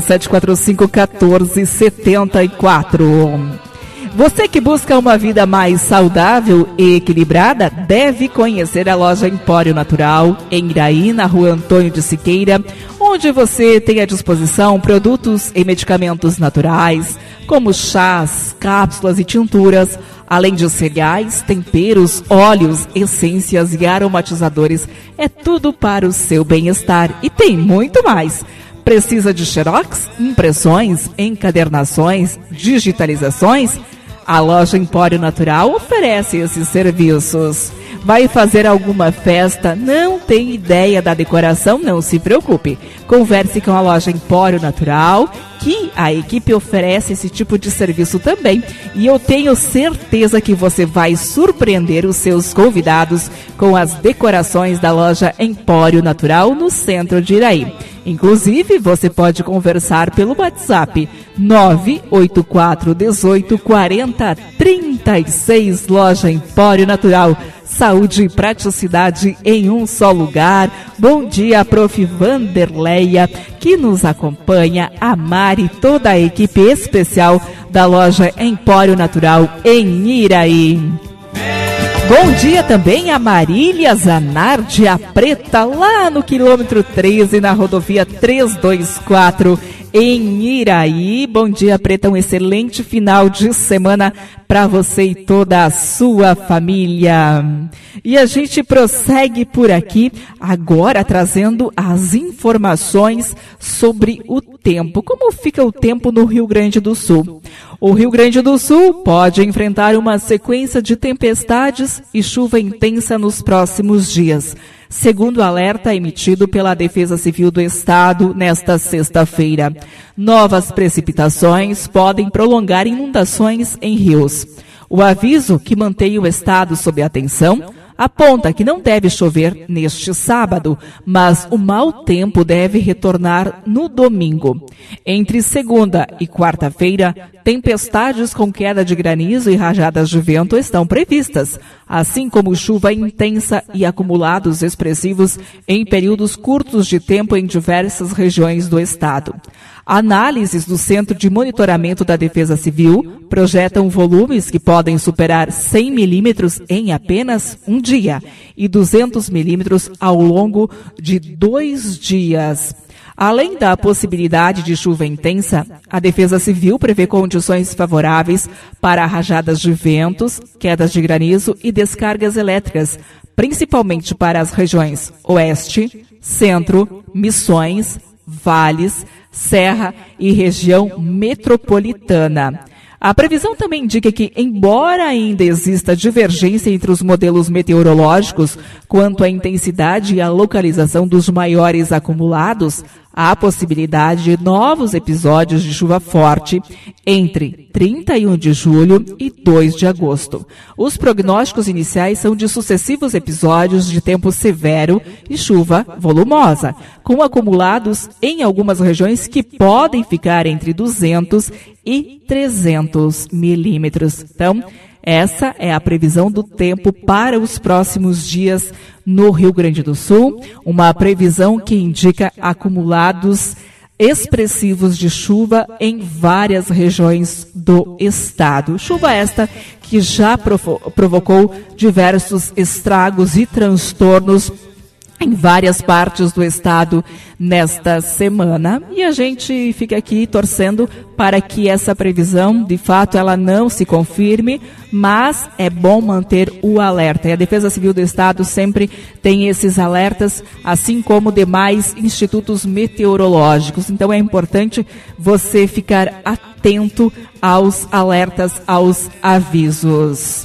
3745-1474. Você que busca uma vida mais saudável e equilibrada, deve conhecer a loja Empório Natural, em Iraí, na Rua Antônio de Siqueira, onde você tem à disposição produtos e medicamentos naturais, como chás, cápsulas e tinturas, além de cereais, temperos, óleos, essências e aromatizadores. É tudo para o seu bem-estar e tem muito mais. Precisa de xerox, impressões, encadernações, digitalizações? A loja Empório Natural oferece esses serviços. Vai fazer alguma festa? Não tem ideia da decoração? Não se preocupe. Converse com a loja Empório Natural, que a equipe oferece esse tipo de serviço também. E eu tenho certeza que você vai surpreender os seus convidados com as decorações da loja Empório Natural no centro de Iraí. Inclusive, você pode conversar pelo WhatsApp 984 18 40 36, Loja Empório Natural. Saúde e praticidade em um só lugar. Bom dia, Prof. Vanderleia, que nos acompanha, a Mari e toda a equipe especial da loja Empório Natural em Iraí. Bom dia também a Marília Zanardi, a Preta, lá no quilômetro 13, na rodovia 324, em Iraí. Bom dia, Preta, um excelente final de semana para você e toda a sua família. E a gente prossegue por aqui, agora trazendo as informações sobre o tempo. Como fica o tempo no Rio Grande do Sul? O Rio Grande do Sul pode enfrentar uma sequência de tempestades e chuva intensa nos próximos dias, segundo o alerta emitido pela Defesa Civil do Estado nesta sexta-feira. Novas precipitações podem prolongar inundações em rios. O aviso, que mantém o estado sob atenção, aponta que não deve chover neste sábado, mas o mau tempo deve retornar no domingo. Entre segunda e quarta-feira, tempestades com queda de granizo e rajadas de vento estão previstas, assim como chuva intensa e acumulados expressivos em períodos curtos de tempo em diversas regiões do estado. Análises do Centro de Monitoramento da Defesa Civil projetam volumes que podem superar 100 milímetros em apenas um dia e 200 milímetros ao longo de 2 dias. Além da possibilidade de chuva intensa, a Defesa Civil prevê condições favoráveis para rajadas de ventos, quedas de granizo e descargas elétricas, principalmente para as regiões Oeste, Centro, Missões, Vales, Serra e região metropolitana. A previsão também indica que, embora ainda exista divergência entre os modelos meteorológicos quanto à intensidade e à localização dos maiores acumulados, há possibilidade de novos episódios de chuva forte entre 31 de julho e 2 de agosto. Os prognósticos iniciais são de sucessivos episódios de tempo severo e chuva volumosa, com acumulados em algumas regiões que podem ficar entre 200 e 300 milímetros. Então, essa é a previsão do tempo para os próximos dias no Rio Grande do Sul, uma previsão que indica acumulados expressivos de chuva em várias regiões do estado. Chuva esta que já provocou diversos estragos e transtornos em várias partes do estado nesta semana. E a gente fica aqui torcendo para que essa previsão, de fato, ela não se confirme, mas é bom manter o alerta. E a Defesa Civil do Estado sempre tem esses alertas, assim como demais institutos meteorológicos. Então é importante você ficar atento aos alertas, aos avisos.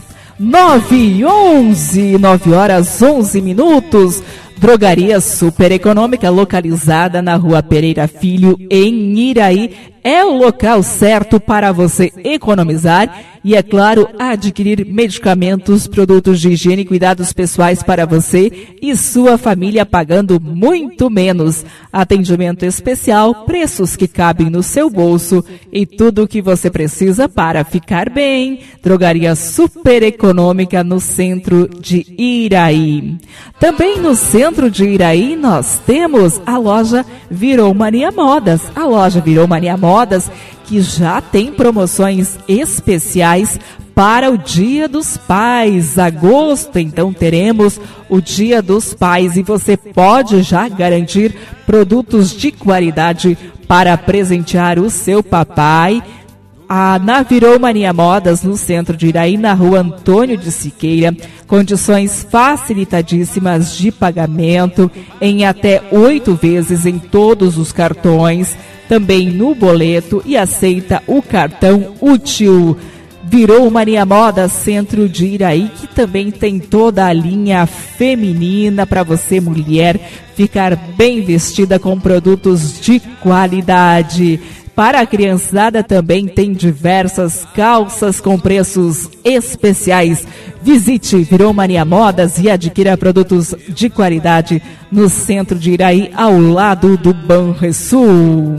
9 horas 11 minutos. Drogaria Super Econômica, localizada na Rua Pereira Filho, em Iraí, é o local certo para você economizar e, é claro, adquirir medicamentos, produtos de higiene e cuidados pessoais para você e sua família, pagando muito menos. Atendimento especial, preços que cabem no seu bolso e tudo o que você precisa para ficar bem. Drogaria Super Econômica, no centro de Iraí. Também no centro de Iraí nós temos a loja Virou Mania Modas. A loja Virou Mania Modas, que já tem promoções especiais para o Dia dos Pais. Agosto, então, teremos o Dia dos Pais e você pode já garantir produtos de qualidade para presentear o seu papai. Na Virou Mania Modas, no centro de Iraí, na Rua Antônio de Siqueira, condições facilitadíssimas de pagamento em até 8 vezes em todos os cartões, também no boleto, e aceita o cartão útil. Virou Mania Moda Centro de Iraí, que também tem toda a linha feminina para você, mulher, ficar bem vestida com produtos de qualidade. Para a criançada também tem diversas calças com preços especiais. Visite Virou Mania Modas e adquira produtos de qualidade no centro de Iraí, ao lado do Banrisul.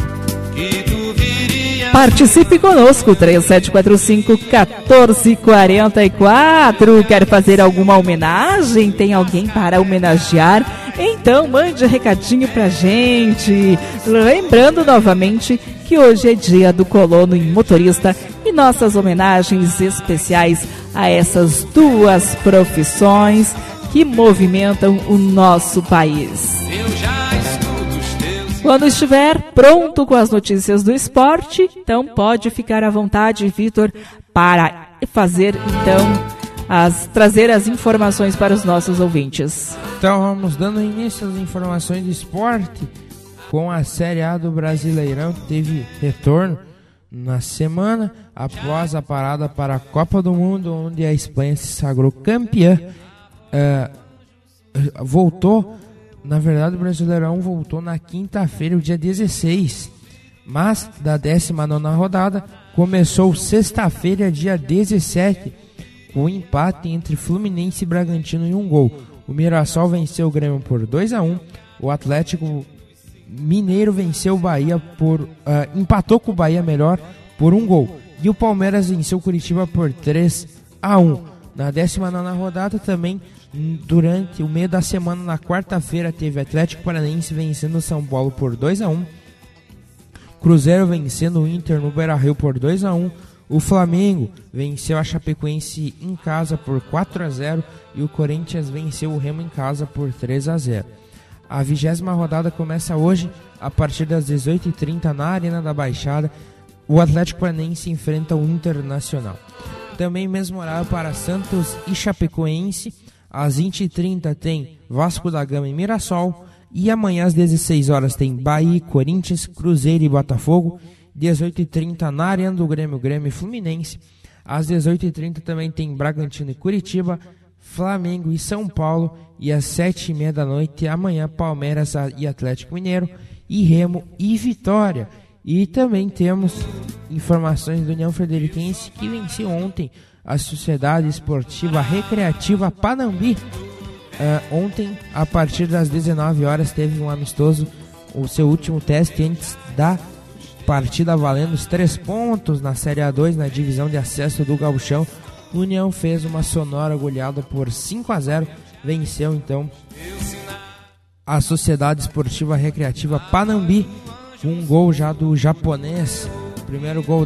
Participe conosco, 3745-1444. Quer fazer alguma homenagem? Tem alguém para homenagear? Então mande recadinho pra gente. Lembrando novamente que hoje é dia do colono e motorista e nossas homenagens especiais a essas duas profissões que movimentam o nosso país. Quando estiver pronto com as notícias do esporte, então pode ficar à vontade, Vitor, para fazer então trazer as informações para os nossos ouvintes.
Então vamos dando início às informações do esporte com a Série A do Brasileirão, que teve retorno na semana após a parada para a Copa do Mundo, onde a Espanha se sagrou campeã. Na verdade, o Brasileirão voltou na quinta-feira, o dia 16, mas da 19ª rodada começou sexta-feira, dia 17, com um empate entre Fluminense e Bragantino em um gol. O Mirassol venceu o Grêmio por 2-1, o Atlético Mineiro venceu o Bahia empatou com o Bahia por um gol, e o Palmeiras venceu o Curitiba por 3-1. Na 19ª rodada também, durante o meio da semana, na quarta-feira, teve Atlético Paranaense vencendo o São Paulo por 2-1, Cruzeiro vencendo o Inter no Beira-Rio por 2-1, o Flamengo venceu a Chapecoense em casa por 4-0 e o Corinthians venceu o Remo em casa por 3-0. A 20ª rodada começa hoje, a partir das 18h30, na Arena da Baixada. O Atlético Paranaense enfrenta o Internacional. Também mesmo horário para Santos e Chapecoense. Às 20h30 tem Vasco da Gama e Mirassol. E amanhã às 16 horas tem Bahia, Corinthians, Cruzeiro e Botafogo. 18h30 na Arena do Grêmio, Grêmio e Fluminense. Às 18h30 também tem Bragantino e Curitiba, Flamengo e São Paulo. E às 7h30 da noite, amanhã, Palmeiras e Atlético Mineiro, e Remo e Vitória. E também temos informações do União Frederiquense, que venceu ontem a Sociedade Esportiva Recreativa Panambi. Ontem, a partir das 19 horas, teve um amistoso, o seu último teste antes da partida valendo os 3 pontos na Série A2, na divisão de acesso do Gauchão. O União fez uma sonora goleada por 5-0, venceu então a Sociedade Esportiva Recreativa Panambi, com um gol já do japonês, o primeiro gol